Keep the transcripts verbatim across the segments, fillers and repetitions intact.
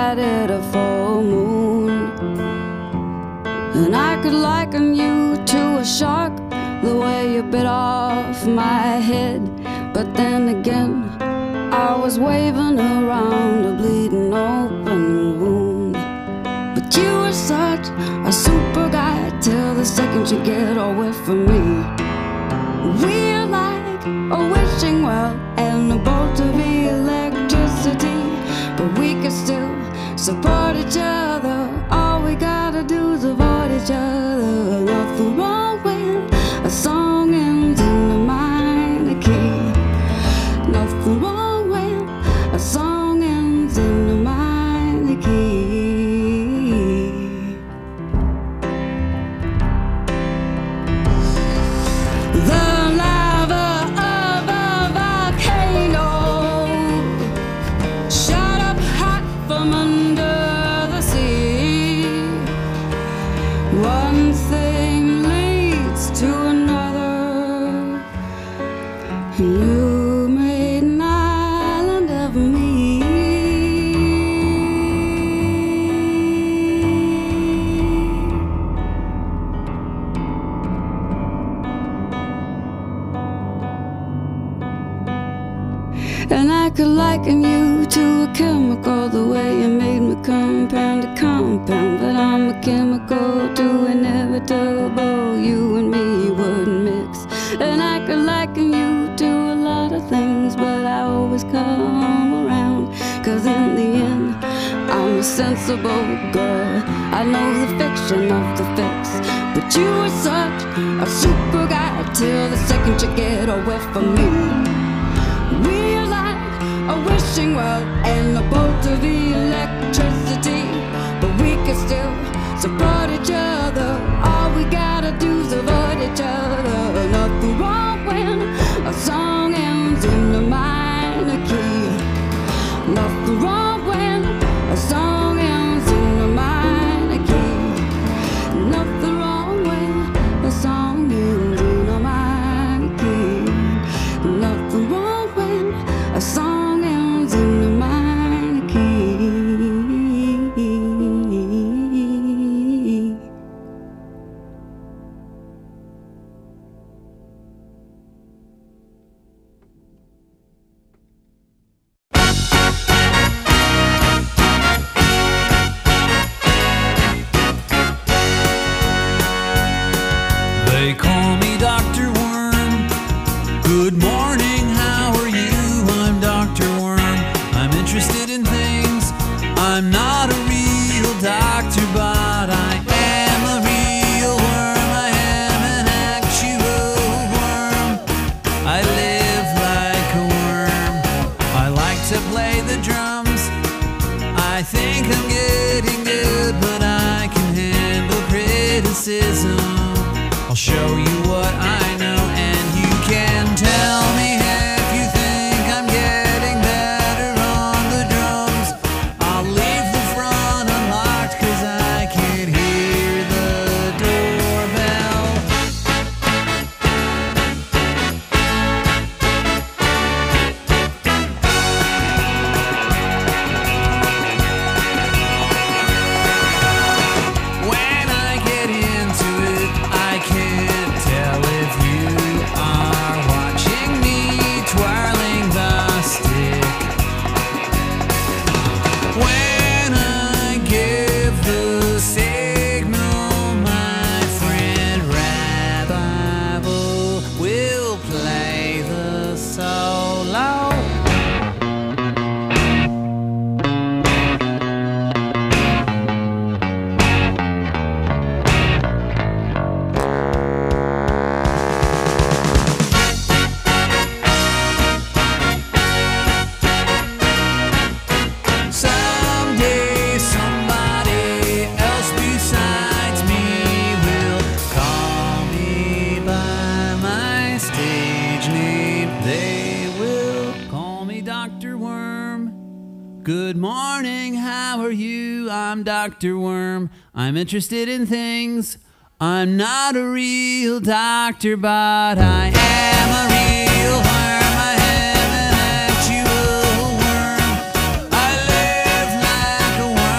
at a full moon. And I could liken you to a shark, the way you bit off my head. But then again, I was waving around a bleeding open wound. But you were such a super guy till the second you get away from me. We're like a wishing well and a bolt of electricity, but we can still support each other. All we gotta do is avoid each other. Nothing wrong when a song ends in a minor key. Nothing wrong when a song ends in a minor key. The lava of a volcano shot up hot from under the sea. One thing leads to another. You made an island of me. And I could liken you to a chemical, the way you made me compound to compound. But I'm a chemical too inevitable, you and me wouldn't mix. And I could liken you to a lot of things, but I always come around. Cause in the end, I'm a sensible girl. I know the fiction of the fix, but you were such a super guy till the second you get away from me. We're like a wishing well and a bolt of electricity, but we can still support each other. All we gotta do is avoid each other. Nothing wrong when a song ends in a minor key. Nothing wrong when a song ends in a minor key. Nothing wrong when a song ends in a minor key. Nothing wrong when a song ends in a minor key. They call me Doctor Worm. Good morning, how are you? I'm Doctor Worm. I'm interested in things. I'm not a real doctor, but I am a real worm. I am an actual worm. I live like a worm. I like to play the drums. I think I'm getting good, but I can handle criticism. I'll show you what I know, and you can tell me if you think I'm getting better on the drums. I'll leave the front unlocked, cause I can hear the doorbell. When I get into it, I can't tell if you are watching me twirling the stick. When I give the signal, my friend Rabbi will play the solo. Someday somebody else besides me will call me by my stage name. They will call me Doctor Worm. Good morning, how are you? I'm Doctor Worm. I'm interested in things. I'm not a real doctor, but I am a real worm. I am an actual worm. I live like a worm.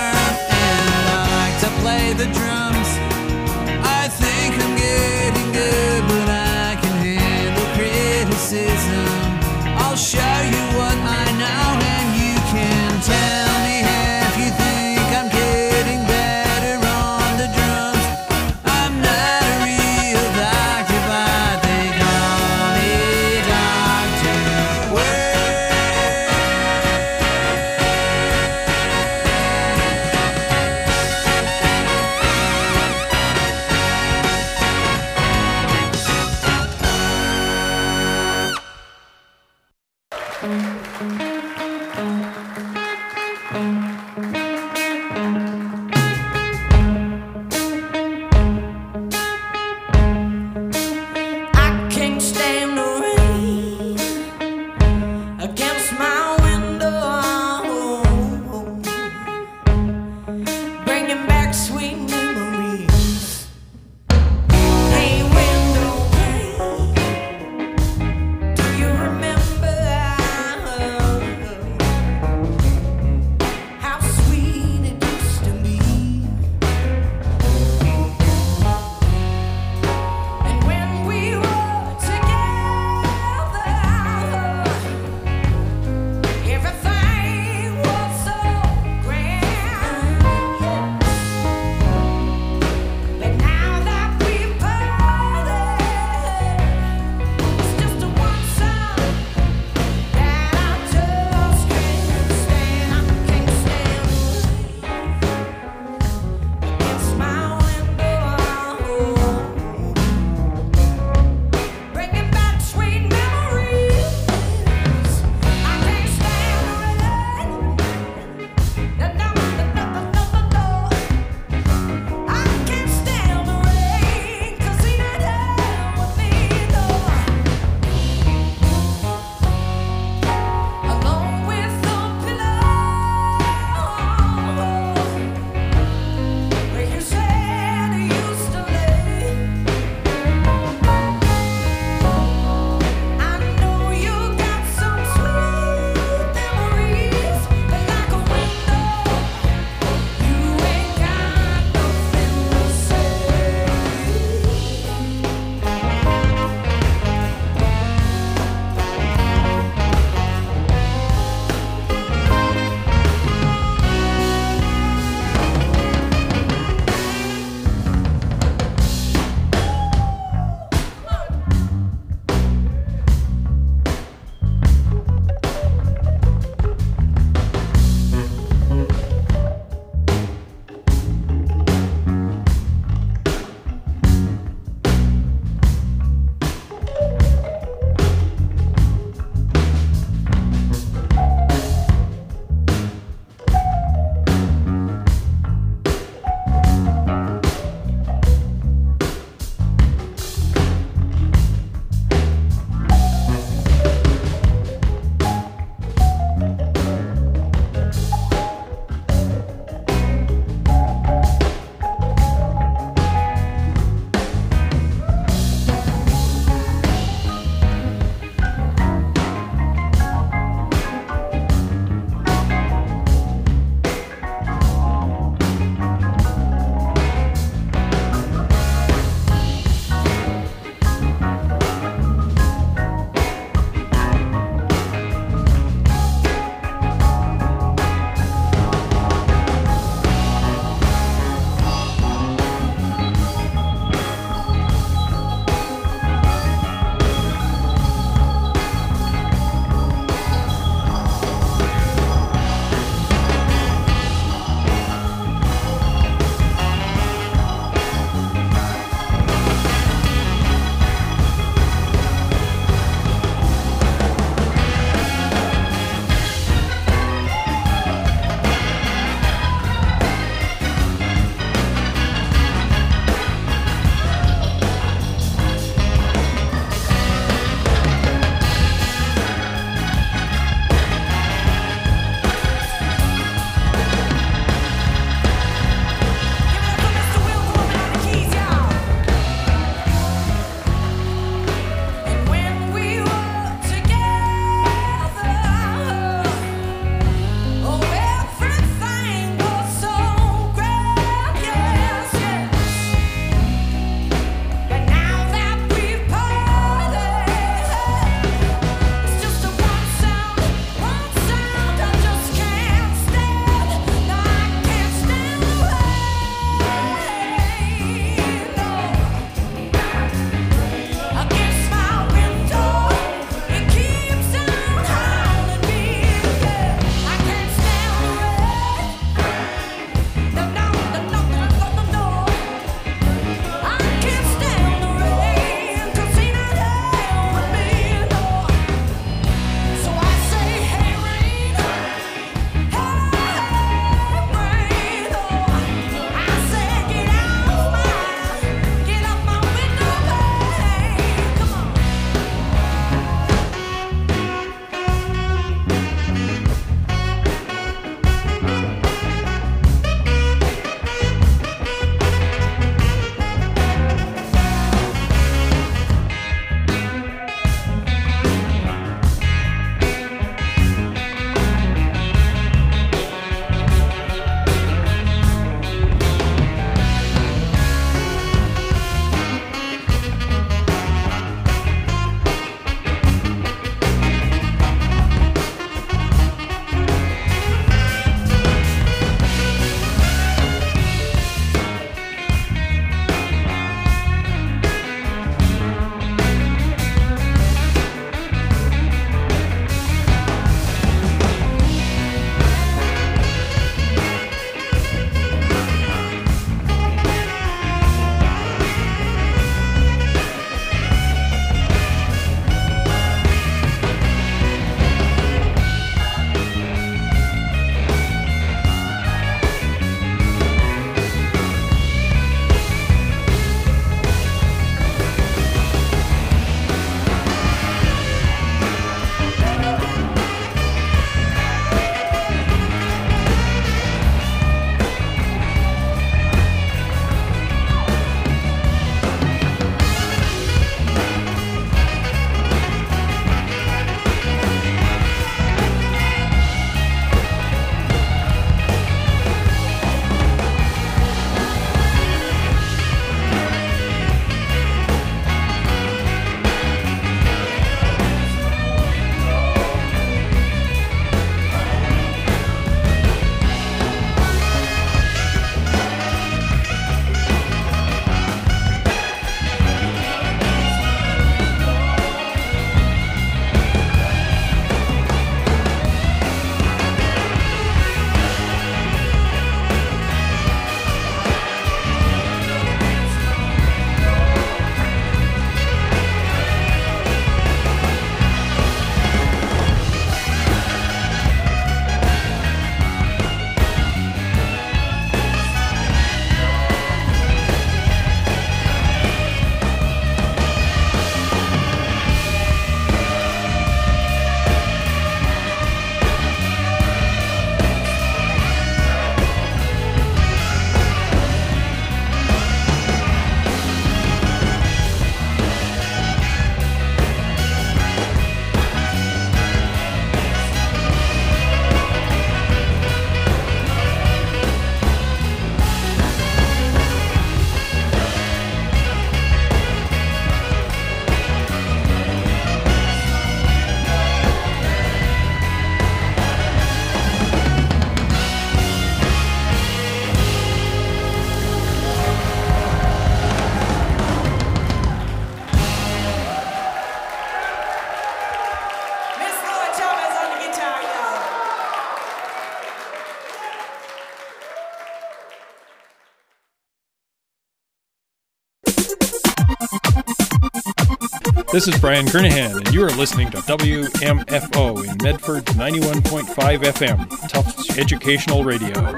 This is Brian Kernahan, and you are listening to W M F O in Medford ninety-one point five F M, Tufts Educational Radio.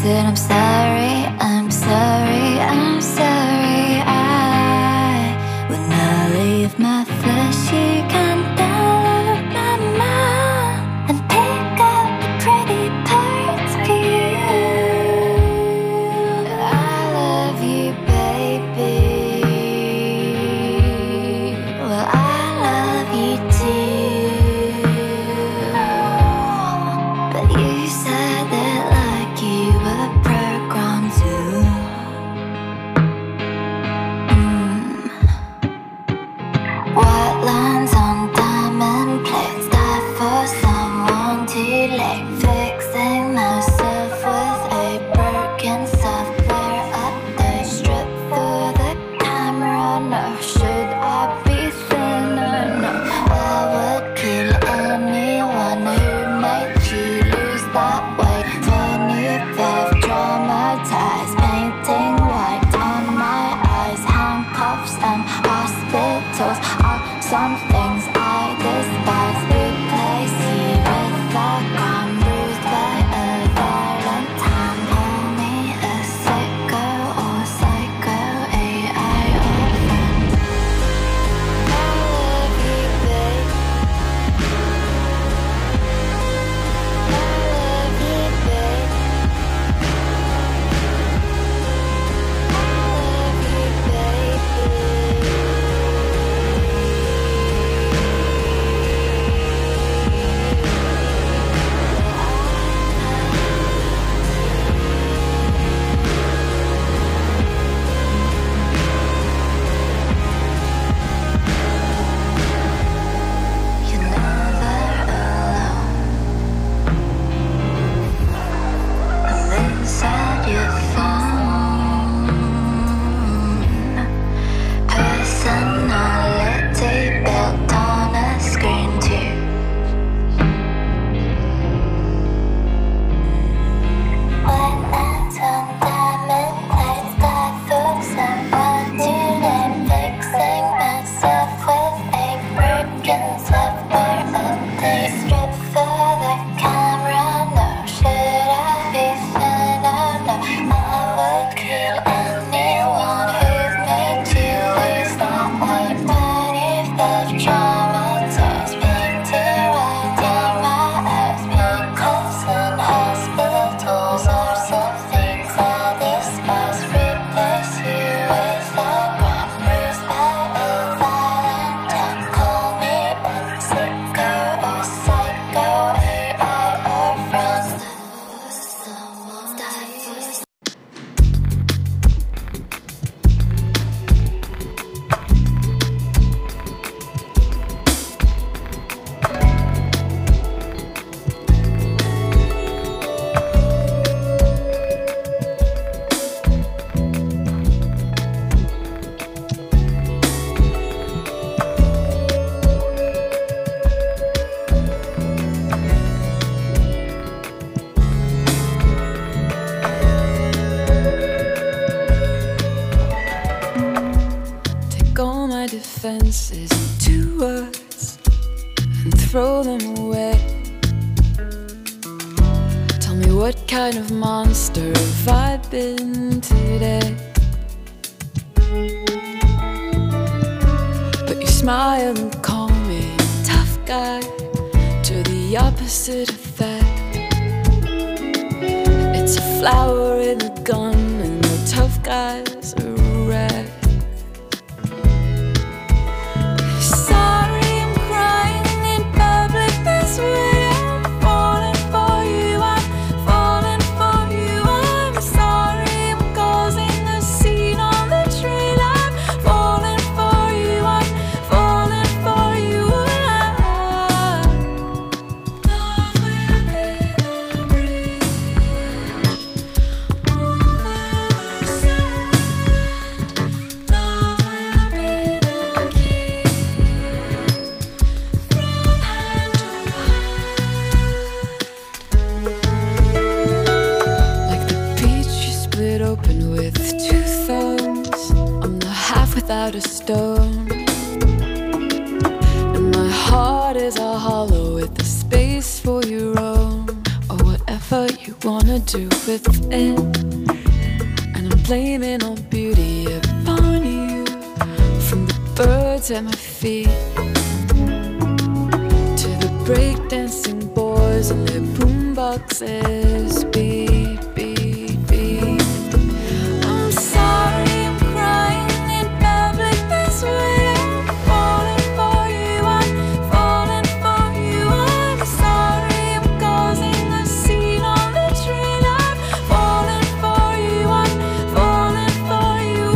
said I'm sorry, I'm sorry, I'm sorry. I will not leave my flesh. You can download my mind and pick up the pretty parts for you. I love you, baby. Well, I love you too. But you said that like you were programmed to. Mm. White lines on diamond plates, die for someone too late. Fixing myself with a broken software update. Strip for the camera, no. Should I be thinner? No. I would kill anyone who made you lose that weight. twenty-five traumatized, painting white on my eyes. Handcuffs and hospitals are some things I despise. Replace you with a gun, bruised by a Valentine. Call me a sicko or psycho, A I or friend. I love you, babe. I love you, babe. I love you, baby. You're never alone. And inside your phone, personality built on a screen too. White lines on diamond plates, die for someone too late. Fixing myself with a broken software update. Strip for the camera, no. Should I be thinner? No. I would kill anyone who made you lose that weight. twenty-five traumatized, painted right on my eyes. Handcuffs and hospitals are some things I despise. Replace you with a gun, bruised by a Valentine. Call me a sicko or psycho, A I or friend. Someone die for Take all my defenses into words and throw them away. Tell me what kind of monster have I been today? But you smile and call me tough guy, to the opposite effect. It's a flower in a gun and the tough guys are a wreck. Sorry, I'm crying in public this way. I'm falling for you, I'm falling for you. I'm sorry, I'm causing a scene on the train. I'm falling for you, I'm falling for you. Love will be the bridge over the sand. Love will be the key from hand to hand. Like the peach you split open with two thumbs. I'm the half without a stone. And my heart is a hollow with a space for your own. Or whatever you wanna gonna do with it? And I'm blaming all beauty upon you, from the birds at my feet to the breakdancing boys and their boomboxes. Beat, beat, beat. I'm sorry I'm crying in public this way. I'm falling for you, I'm falling for you. I'm sorry I'm causing a scene on the train. I'm falling for you, I'm falling for you.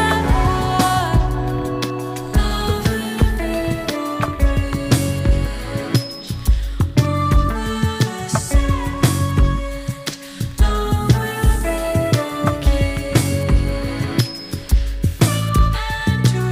Love will bridge over the sand. Love will bring a key from hand to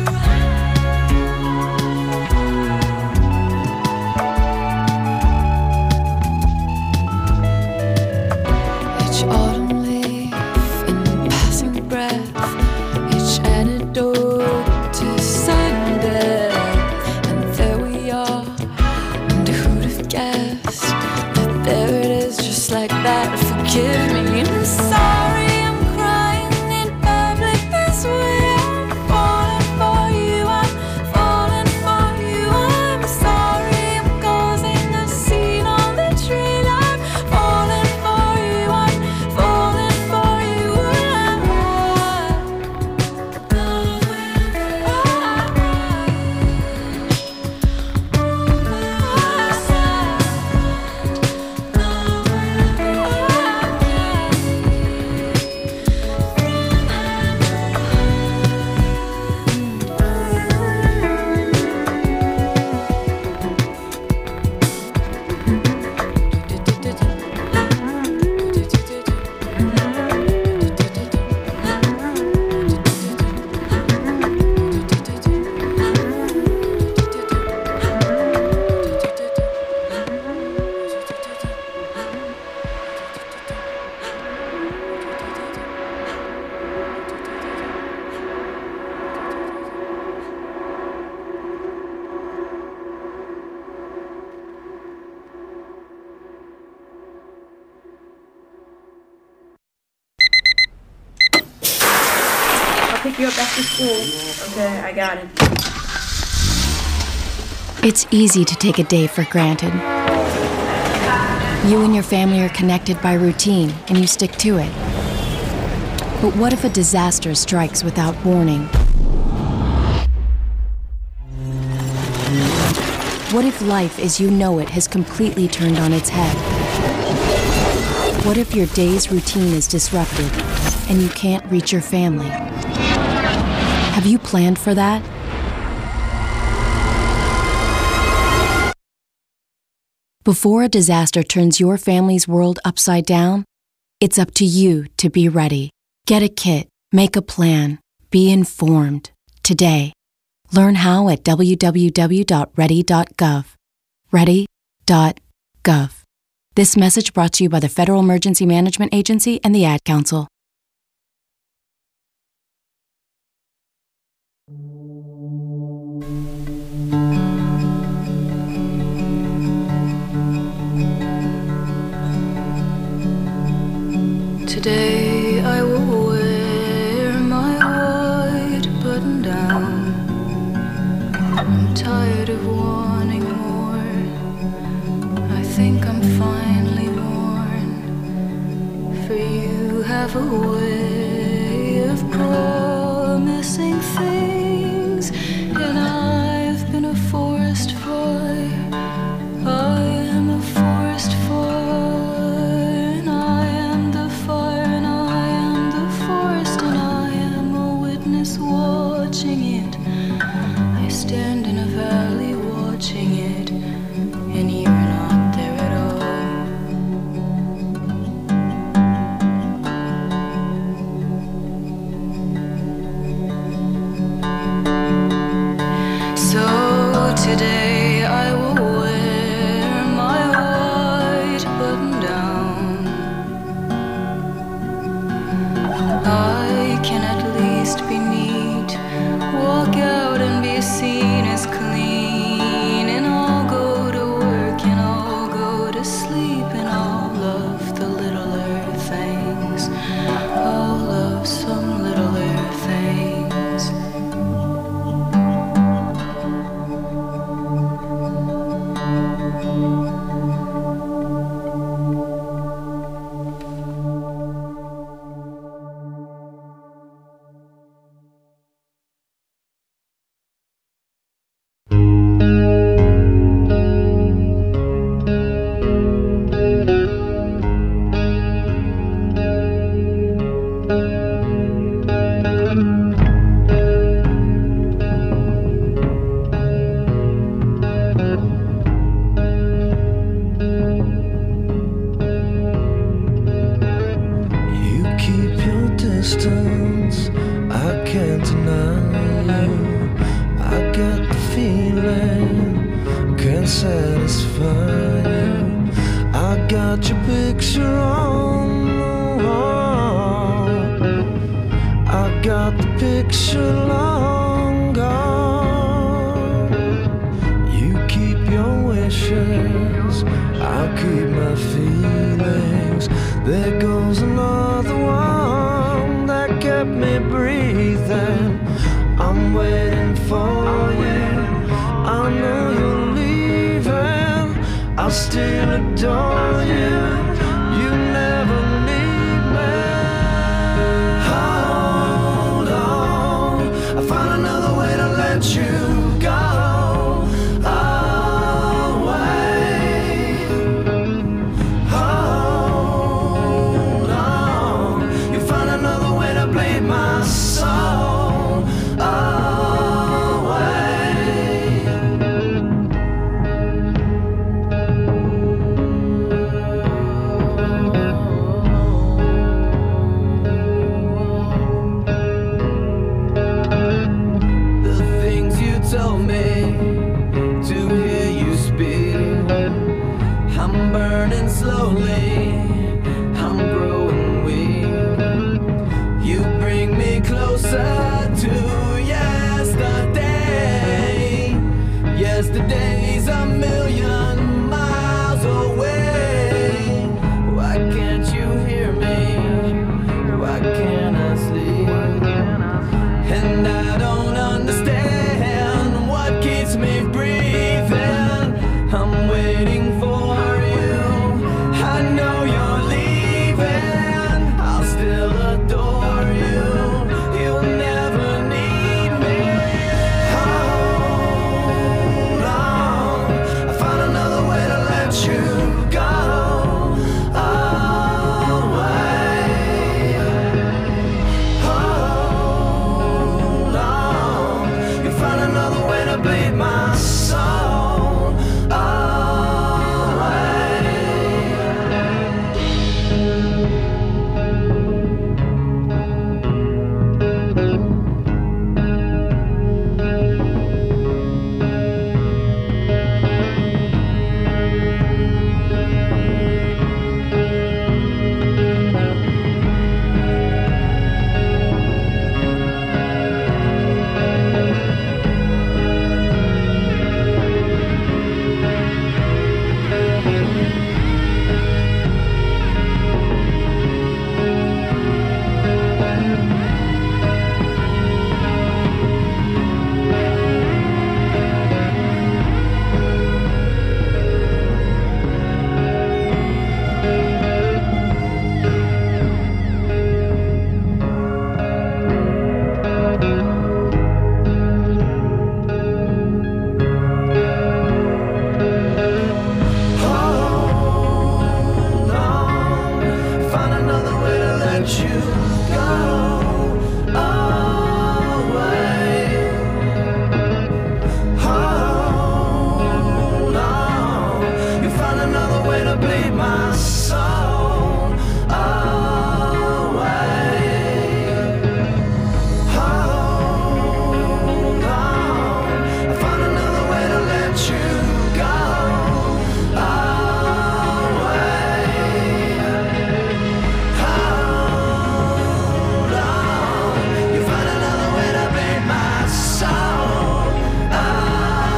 each autumn leaf in passing breath, each antidote to sudden death. And there we are, and who'd have guessed that there it is, just like that. Forgive me, I'm sorry I'm crying in public this way. I'm falling for you, I'm falling for you. I'm sorry I'm causing a scene on the train. I'm falling for you, I'm falling for you. Love will bridge over the sand. Love will bring I'll pick you up after school. Okay, I got it. It's easy to take a day for granted. You and your family are connected by routine, and you stick to it. But what if a disaster strikes without warning? What if life as you know it has completely turned on its head? What if your day's routine is disrupted and you can't reach your family? Have you planned for that? Before a disaster turns your family's world upside down, it's up to you to be ready. Get a kit, make a plan, be informed today. Learn how at w w w dot ready dot gov. ready dot gov. This message brought to you by the Federal Emergency Management Agency and the Ad Council. Today I will wear my white button down. I'm tired of wanting more. I think I'm finally worn. For you have a way of promising things, and I've been a forest fire. I am a forest fire, and I am the fire, and I am the forest, and I am a witness watching it. I stand in a valley watching it, and you're not there at all. can't deny you. I got the feeling, can't satisfy you. I got your picture on the wall. I got the picture long gone. You keep your wishes, I'll keep my feelings. There goes another one that kept me breathing. I'm waiting for you. I know you're leaving. I'll still adore you. You never need me. Hold on, I found another way to let you go. Yesterday's a million miles away. Why can't you hear me? Why can't I sleep? And I don't understand what keeps me breathing. I'm waiting for you. I know you're leaving. I'll still adore you. You'll never need me. You go away. Hold on, you find another way to bleed my soul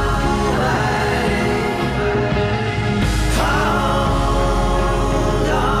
away. Hold on,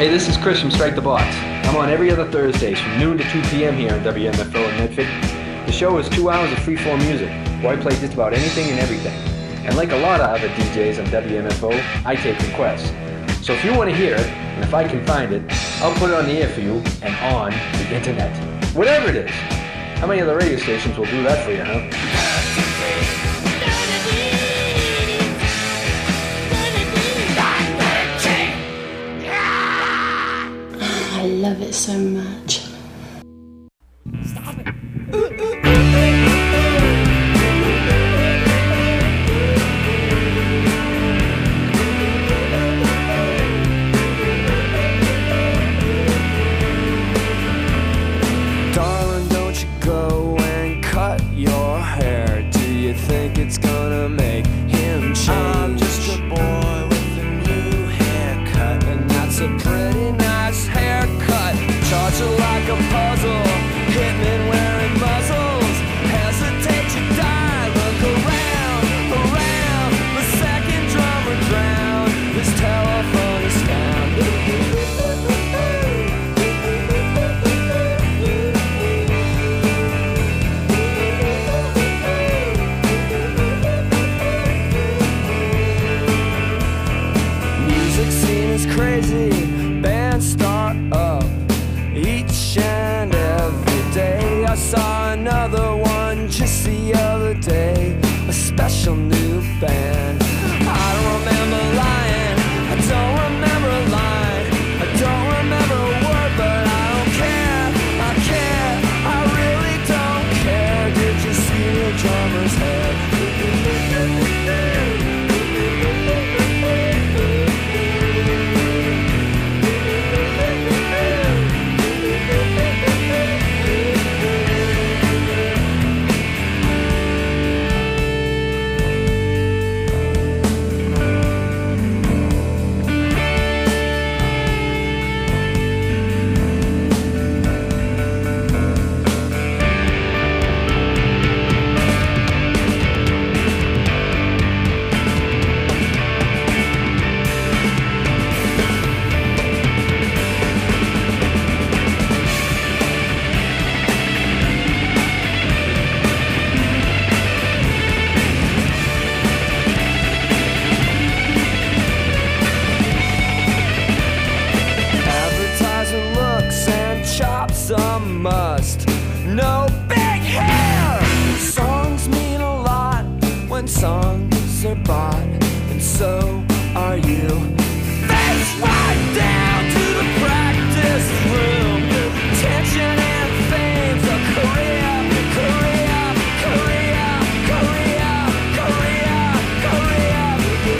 Hey, this is Chris from Strike the Box. I'm on every other Thursdays from noon to two p.m. here on W M F O in Medford. The show is two hours of free-form music, where I play just about anything and everything. And like a lot of other D Js on W M F O, I take requests. So if you want to hear it, and if I can find it, I'll put it on the air for you and on the internet. Whatever it is. How many other radio stations will do that for you, huh? I love it so much. Stop it. Darling, don't you go and cut your hair. Do you think it's gonna make him change? I'm just a boy with a new haircut, and that's a pretty nice haircut. Charge it like a puzzle, hitmen wearing muzzles. Hesitate to die, look around, around. The second drummer drowned, his telephone is found. Music scene is crazy, bands start up each and every day. I saw another one just the other day, a special new band. I don't remember lying, I don't remember a line, I don't remember a word, but I don't care, I care, I really don't care. Did you see the drummer's head? Must no big hair. Songs mean a lot when songs are bought, and so are you. Face right down to the practice room. Tension and fame's a career, career, career, career, career,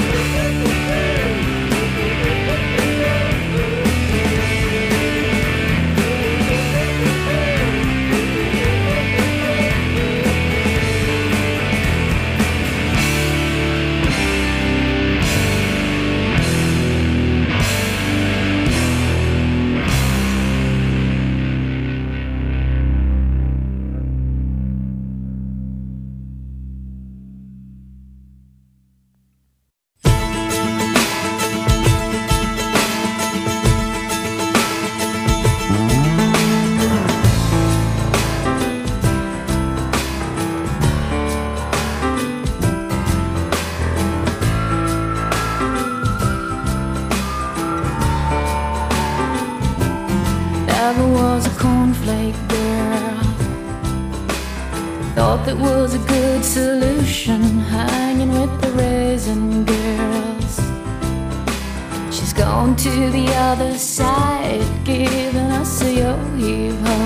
Never was a cornflake girl. Thought that was a good solution, hanging with the raisin girls. She's gone to the other side, giving us a yo-yo.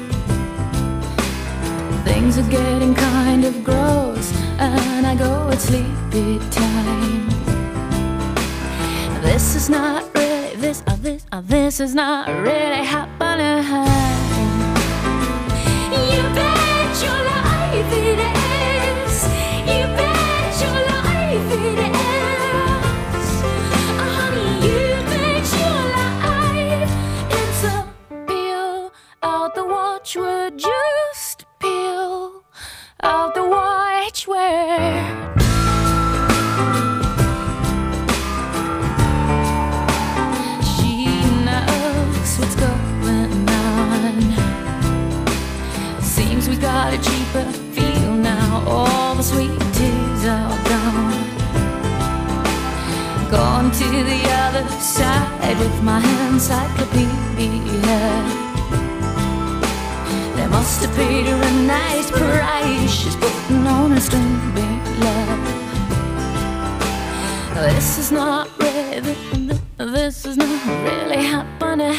Things are getting kind of gross, and I go at sleepy time. This is not really, this, uh, this, uh, this is not really happening. You bet your life it is. You bet your life it is. Oh, honey, you bet your life it's a peel out the watchword, just peel out the watchword. She knows. things, we got a cheaper feel now. All the sweet teas are gone. Gone to the other side with my encyclopedia. They must have paid her a nice price. She's putting on a string love. This is not really, this is not really happening.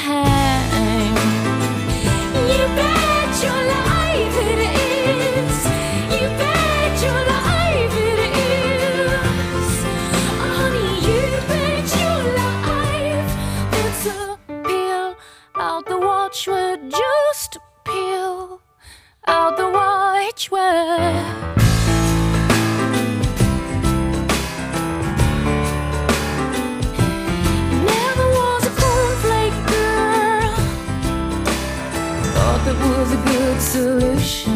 You bet your life it is. You bet your life it is. Honey, you bet your life. It's a peel out the watchword. Just peel out the watchword. That was a good solution.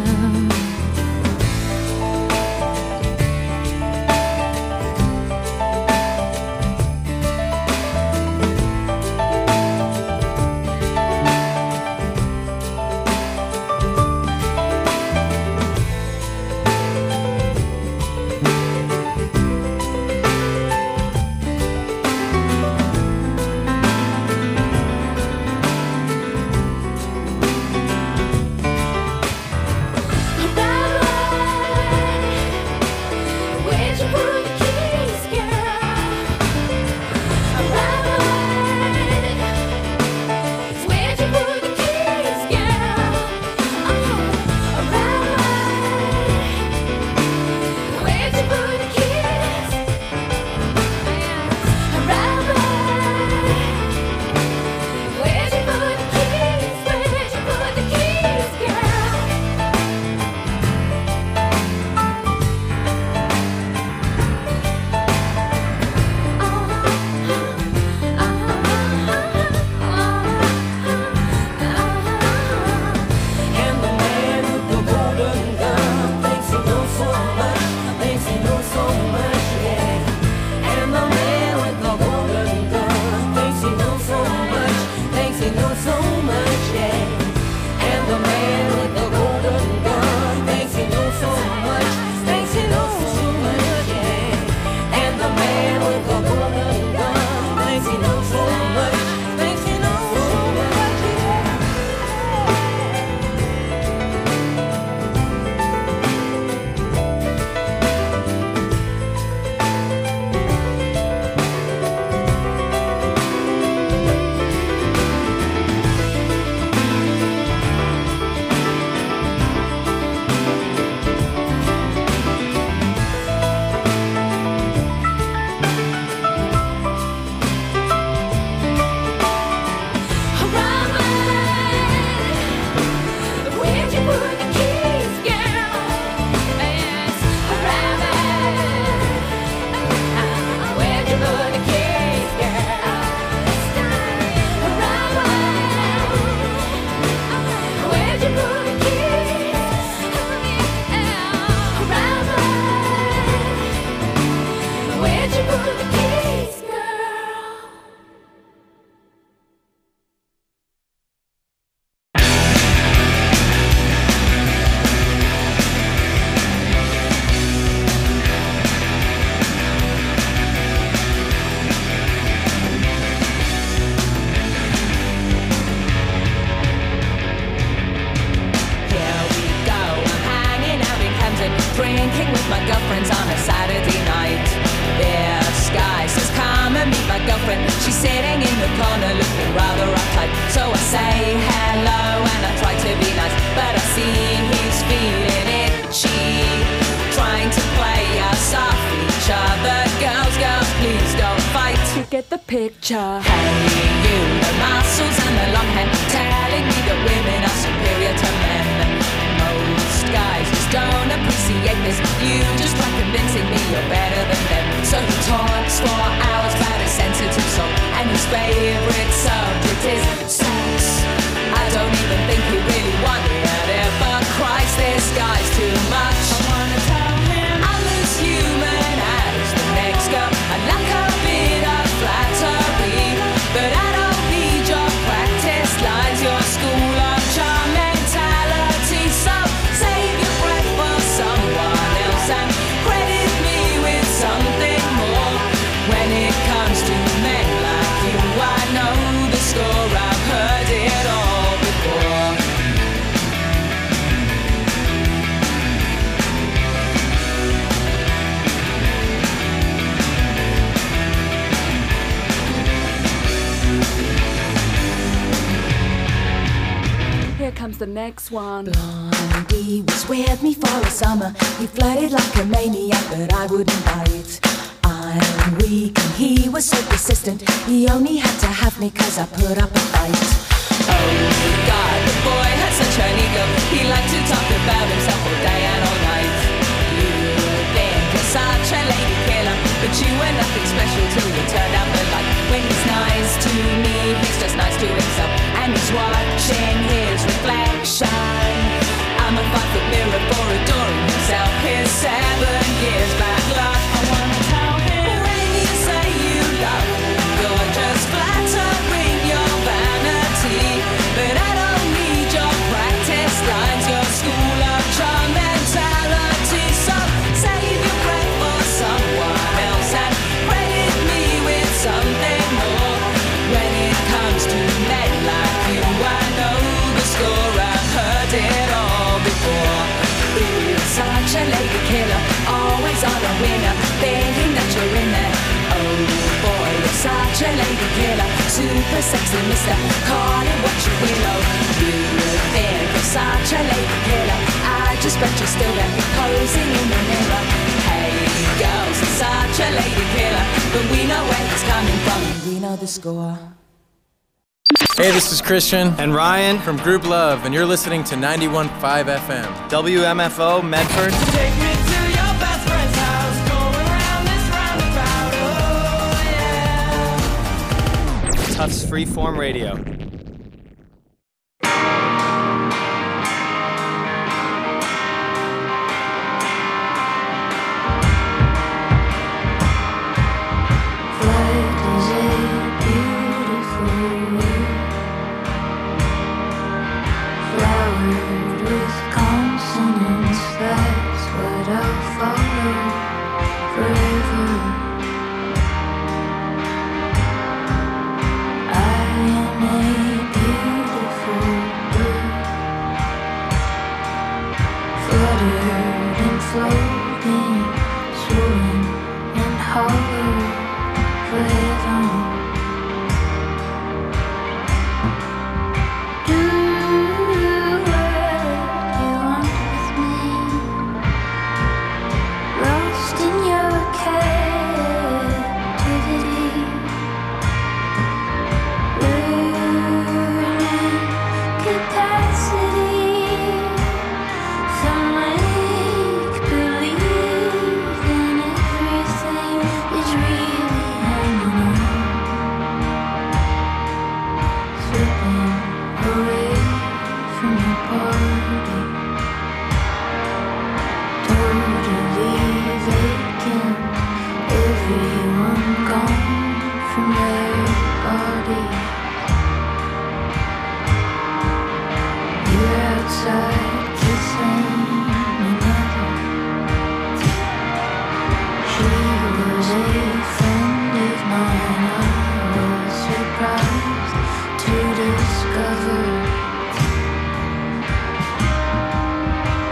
Get the picture. Hey, you, the muscles and the long hair, telling me that women are superior to men. Most guys just don't appreciate this. You just try convincing me you're better than them. So he talks for hours about a sensitive soul, and his favorite subject is sex. I don't even think he really wanted it, but Christ, this guy's too much. I wanna tell him I'm as human as the next girl. I like a bit of flattery, but I don't need your practice lines, your school of charm. next one. Blondie was with me for a summer. He flirted like a maniac, but I wouldn't bite. I'm weak and he was so persistent. He only had to have me cause I put up a fight. Oh God, the boy had such an ego. He liked to talk about himself all day and all night. You think you're such a lady killer, but you were nothing special till you turned out the light. When he's nice to me, he's just nice to himself, and he's watching his reflection. I'm a five-foot mirror for adoring himself. His seven years back luck. I wanna tell him, when you say you love me, you're just flattering your vanity. But I don't need your practice lines, your school of charm mentality. So save your breath for someone else and credit me with something more. When it comes to men like you, I know the score. I've heard it all before. You're such a lady killer, always on a winner, thinking that you're in there. Oh boy, you're such a lady killer, super sexy mister, call it what you will. Oh, you think you're such a lady killer, I just bet you're still there, posing in the mirror. Hey girls, you're such a lady killer, but we know where it's coming from, we know the score. Hey, this is Christian and Ryan from Group Love, and you're listening to ninety-one point five F M. W M F O, Medford. Take me to your best friend's house, going around this roundabout, oh yeah. Tufts Freeform Radio. Flooded